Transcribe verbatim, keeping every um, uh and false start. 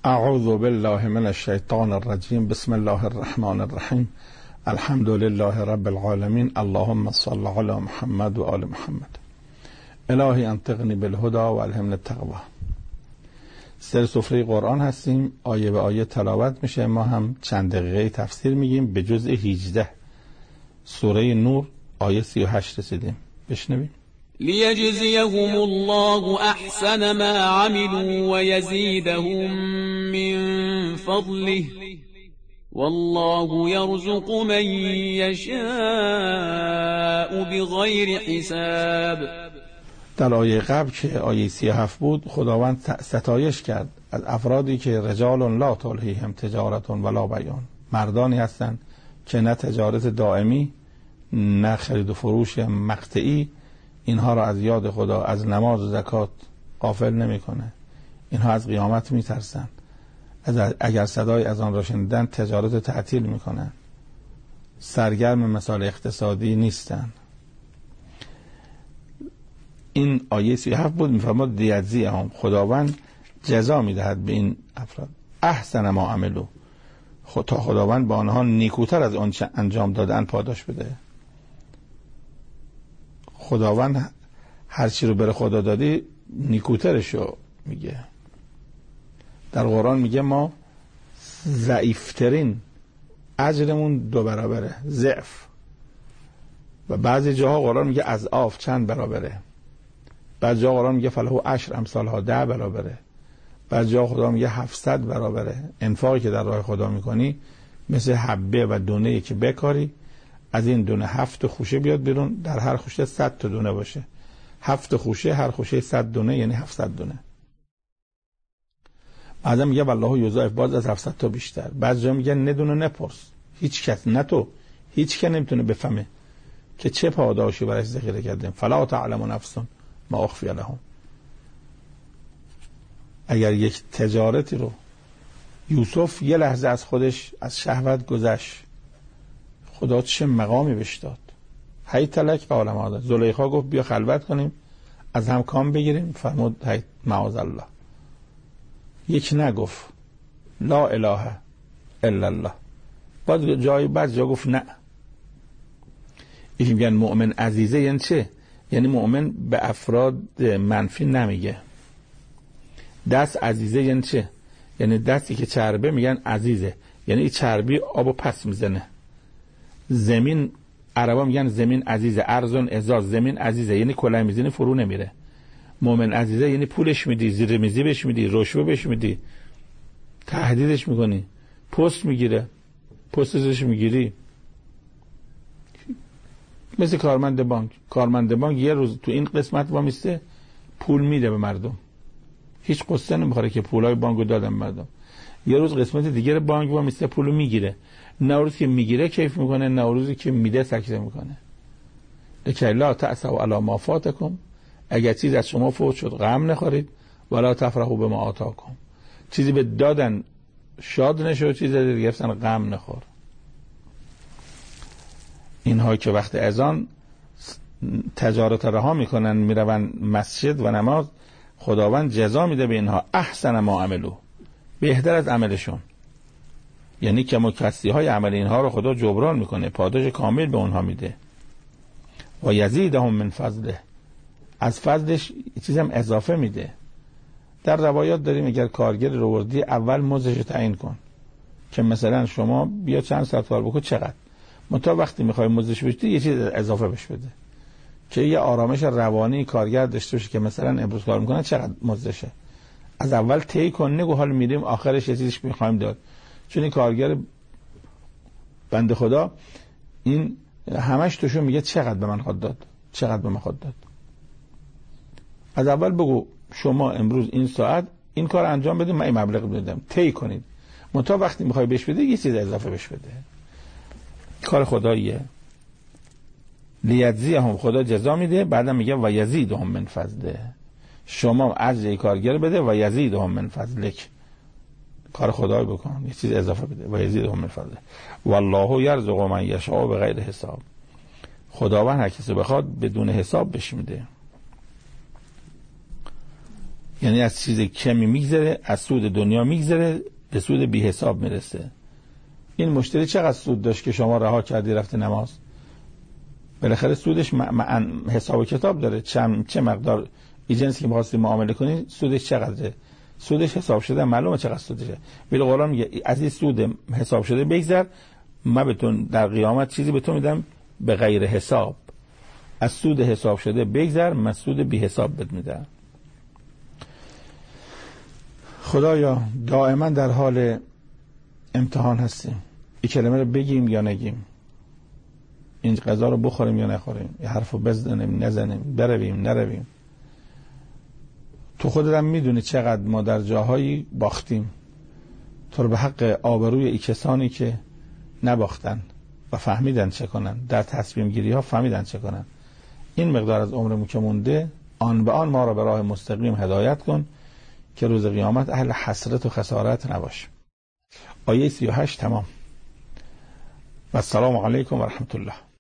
اعوذ بالله من الشیطان الرجیم. بسم الله الرحمن الرحیم. الحمد لله رب العالمین. اللهم صل علی محمد و آل محمد. الهی انطقنی بالهدى و الهمنی التقوی. سر سفره قرآن هستیم، آیه به آیه تلاوت میشه. ما هم چند دقیقه تفسیر میگیم. به جزء هجده سوره نور آیه سی و هشت رسیدیم. بشنویم. لیجزیهم الله احسن ما عملوا و یزیدهم من فضله والله یرزق من یشاء بغیر حساب. در آیه قبل که آیه سی و هفت بود، خداوند ستایش کرد از افرادی که رجال لا تلهیهم تجارت ولا بیع، مردانی هستند که نه تجارت دائمی نه خرید و فروش مقطعی اینها را از یاد خدا، از نماز و زکات غافل نمیکنه. اینها از قیامت میترسن، از اگر صدای از آن را شنیدن تجارت تعطیل میکنن، سرگرم مسائل اقتصادی نیستن. این آیه سی و هفت بود. میفرماد دیجزی هم، خداوند جزا میدهد به این افراد احسن ما عملو، تا خداوند با آنها نیکوتر از آن انجام دادن پاداش بده. خداوند هر چی رو بر خدا دادی نیکوترشو میگه. در قرآن میگه ما ضعیفترین اجرمون دو برابره، ضعف. و بعضی جاها قرآن میگه از آف چند برابره. بعضی جاها قرآن میگه فلهو عشر امثالها ده برابره. بعضی جاها خدا میگه هفتصد برابره. انفاقی که در راه خدا میکنی مثل حبه و دونه‌ای که بکاری، از این دونه هفت خوشه بیاد بیرون، در هر خوشه صد تا دونه باشه. هفت خوشه، هر خوشه صد دونه، یعنی هفتصد دونه. بعضی میگه والله یضاعف، باز از هفتصد تا بیشتر. بعضی جا میگه ندونه نپرس، هیچ کس، نه تو، هیچ که نمیتونه بفهمه که چه پاداشی برایش ذخیره کردیم. فلا تعلم نفس ما اخفی لهم. اگر یک تجارتی رو یوسف یه لحظه از خودش از شهوت گذشت، خدا چه مقامی بهش داد. هی تلک عالم آدم. زلیخا گفت بیا خلوت کنیم، از هم کام بگیریم. فرمود هی معاذ الله. یک نگفت لا اله الا الله. بعد جای بعد جا گفت نه. این میگن مؤمن عزیزه یعنی چه؟ یعنی مؤمن به افراد منفی نمیگه. دست عزیزه یعنی چه؟ یعنی دستی که چربه میگن عزیزه، یعنی این چربی آبو پس میزنه. زمین، عربا میگن زمین عزیزه، ارزون ازاز، زمین عزیزه یعنی کلاه میزنی فرو نمیره. مؤمن عزیزه یعنی پولش میدی، زیر میزی بهش میدی، رشوه بهش میدی، تهدیدش میکنی، پست میگیره، پستش میگیری. مثل کارمند بانک. کارمند بانک یه روز تو این قسمت وامیسته پول میده به مردم، هیچ قصه نمیخوره که پولای بانکو دادن مردم. یه روز قسمت دیگه بانک وامیسته پولو میگیره. نه روزی که میگیره کیف میکنه، نه روزی که میده سکته میکنه. لکی لا تأسوا علی ما فاتکم، اگر چیز از شما فوت شد غم نخورید، ولا تفرحوا بما آتاکم، چیزی به دادن شاد نشو، چیزی دیگه گرفتن غم نخور. اینها که وقت اذان تجارت رها میکنن، میرون مسجد و نماز، خداوند جزا میده به اینها احسن ما عملو، بهتر از عملشون. یعنی که مکسی های عمل اینها رو خدا جبران میکنه، پاداش کامل به اونها میده. و یزیدهم من فضله، از فضلش چیز هم اضافه میده. در روایات داریم اگر کارگر رو وردی اول مزدش تعیین کن، که مثلا شما بیا چند ساعت کار بکن چقدر، منتها وقتی میخوای مزدش بشتی یه چیز اضافه بهش بده، که یه آرامش روانی کارگر داشته باشه که مثلا امروز کار میکنه چقدر مزدشه. از اول طی کن، نگو حال میریم آخرش یه چیزیش میخوایم داد. چون این کارگر بنده خدا این همش توشو میگه چقدر به من خواهد داد، چقدر به من خواهد داد. از اول بگو شما امروز این ساعت این کار انجام بدید، من این مبلغ بدم، طی کنید. منتها وقتی میخوای بهش بده یه چیز اضافه بهش بده. کار خداییه. لیجزیهم، خدا جزا میده، بعدم میگه و یزیدهم من فضله، شما اجر کارگر بده و یزیدهم من فضلک، کار خدای بکن، یه چیز اضافه بده. و یزیدهم من فضله والله یرزق من یشاء بغیر حساب، خداوند هر کسی بخواد بدون حساب بهش میده. یعنی از چیز کمی میگذره، از سود دنیا میگذره، به سود بی حساب میرسه. این مشتری چقدر سود داشت که شما رها کردی رفت نماز؟ بالاخره سودش معن حساب کتاب داره. چه چه مقدار ایجنسی که می‌خواستی معامله کنی سودش چقدره؟ سودش حساب شده، معلومه چقدر سودشه. ولی قرآن میگه از این سود حساب شده بگذر، من بهتون در قیامت چیزی به تو میدم به غیر حساب. از سود حساب شده بگذر، من سود بی حساب بهت میدم. خدایا دائما در حال امتحان هستیم. این کلمه رو بگیم یا نگیم، این غذا رو بخوریم یا نخوریم، این حرف رو بزنیم نزنیم، برویم نرویم. تو خودت هم میدونی چقدر ما در جاهایی باختیم. تو رو به حق آبروی ای کسانی که نباختن و فهمیدن چه کنن، در تصمیم گیری ها فهمیدن چه کنن. این مقدار از عمرمون که مونده، آن به آن ما را به راه مستقیم هدایت کن که روز قیامت اهل حسرت و خسارت نباش. آیه سی و هشت تمام. و السلام علیکم و رحمت الله.